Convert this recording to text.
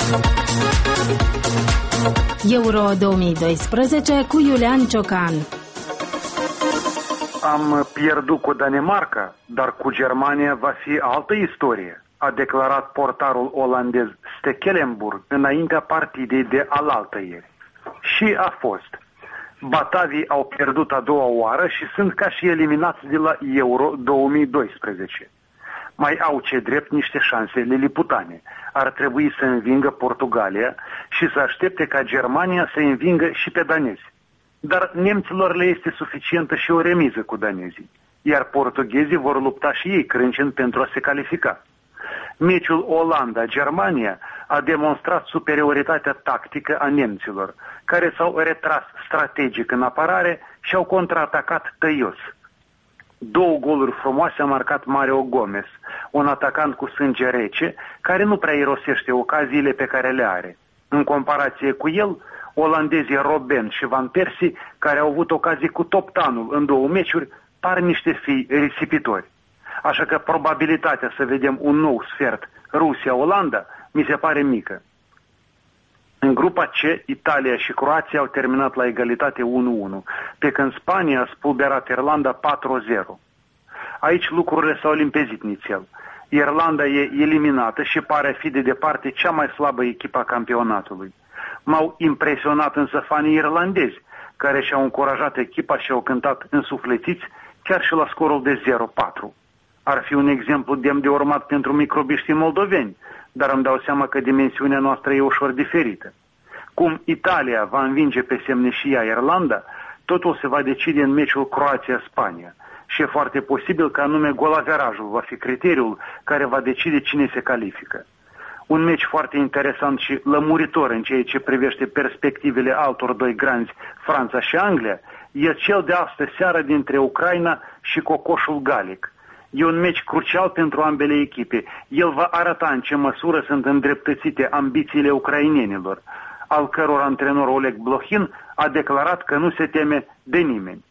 Euro 2012 cu Iulian Ciocan. Am pierdut cu Danemarca, dar cu Germania va fi altă istorie, a declarat portarul olandez Stekelenburg înaintea partidei de alaltăieri. Și a fost. Batavii au pierdut a doua oară și sunt ca și eliminați de la Euro 2012. Mai au ce drept niște șanse liliputane. Ar trebui să învingă Portugalia și să aștepte ca Germania să învingă și pe danezi. Dar nemților le este suficientă și o remiză cu danezii, iar portughezii vor lupta și ei crâncen pentru a se califica. Meciul Olanda-Germania a demonstrat superioritatea tactică a nemților, care s-au retras strategic în apărare și au contraatacat tăios. 2 goluri frumoase a marcat Mario Gomez, un atacant cu sânge rece, care nu prea irosește ocaziile pe care le are. În comparație cu el, olandezii Robben și Van Persie, care au avut ocazii cu top-tanul în 2 meciuri, par niște fii risipitori. Așa că probabilitatea să vedem un nou sfert Rusia-Olanda mi se pare mică. În grupa C, Italia și Croația au terminat la egalitate 1-1, pe când Spania a spulberat Irlanda 4-0. Aici lucrurile s-au limpezit nițel. Irlanda e eliminată și pare a fi de departe cea mai slabă echipă a campionatului. M-au impresionat însă fanii irlandezi, care și-au încurajat echipa și au cântat însuflețiți chiar și la scorul de 0-4. Ar fi un exemplu demn de urmat pentru microbiștii moldoveni, dar îmi dau seama că dimensiunea noastră e ușor diferită. Cum Italia va învinge pe semne și ea Irlanda, totul se va decide în meciul Croația-Spania și e foarte posibil că anume golaverajul va fi criteriul care va decide cine se califică. Un meci foarte interesant și lămuritor în ceea ce privește perspectivele altor 2 granzi, Franța și Anglia, e cel de astă seară dintre Ucraina și Cocoșul Galic. E un meci crucial pentru ambele echipe. El va arăta în ce măsură sunt îndreptățite ambițiile ucrainenilor, al căror antrenor Oleg Blohin a declarat că nu se teme de nimeni.